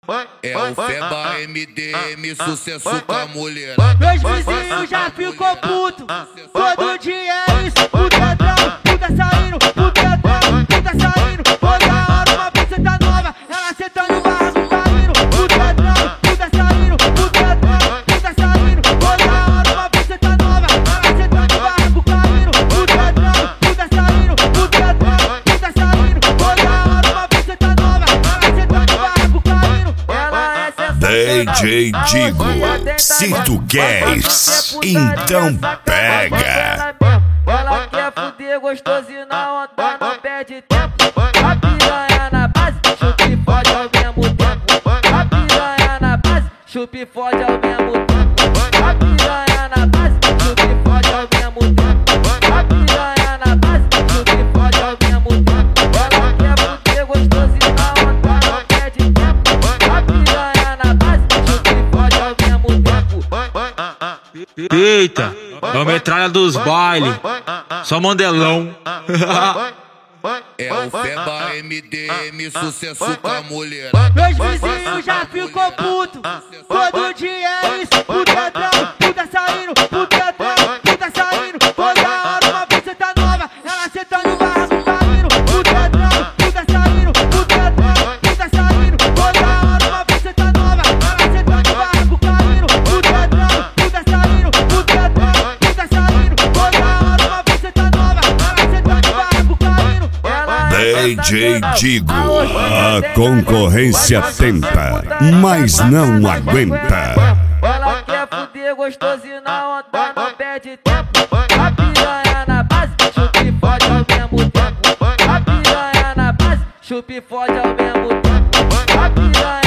É o Feba MDM, sucesso com a mulher. Meus vizinhos já ficou puto. Todo dia é isso, o tetrão, fica saindo, o tetrão, fica saindo. Toda hora uma buceta nova, ela sentando o barco caindo. O tetrão, fica saindo, o tetrão, fica saindo. Toda hora uma buceta nova, ela sentando o barco caindo. O tetrão, fica saindo, o tetrão, fica saindo. Toda hora uma buceta nova, ela sentando o barco caindo. Ela é DJ Digo, se tu queres, então pega. Ela quer fuder gostoso e na onda não perde tempo. A piranha na base, chupa e fode ao mesmo tempo. A piranha na base, chupa e fode ao mesmo tempo. A piranha na base, chupa e fode ao mesmo tempo. A piranha na base, chupa e fode ao mesmo tempo. Ela quer fuder gostoso e na onda não perde tempo. A piranha na base, chupa e fode ao mesmo tempo. Eita, é o metralha dos bailes, só mandelão. É o Feba MDM, sucesso com a mulher. Meus vizinhos já ficou puto. Todo dia é isso, o tetrão, fica saindo, o tetrão, fica saindo. Toda hora uma buceta nova, ela sentando o barco caindo. O tetrão, fica saindo, o tetrão, fica saindo. Toda hora uma buceta nova, ela sentando o barco caindo. O tetrão, fica saindo, o tetrão, fica saindo. Toda hora uma buceta nova, ela sentando o barco caindo. DJ Digo, a concorrência tenta, mas não aguenta. Ela quer fuder gostoso e na onda não perde tempo. A piranha na base, chupa e fode ao mesmo tempo. A piranha na base, chupa e fode ao mesmo tempo. A piranha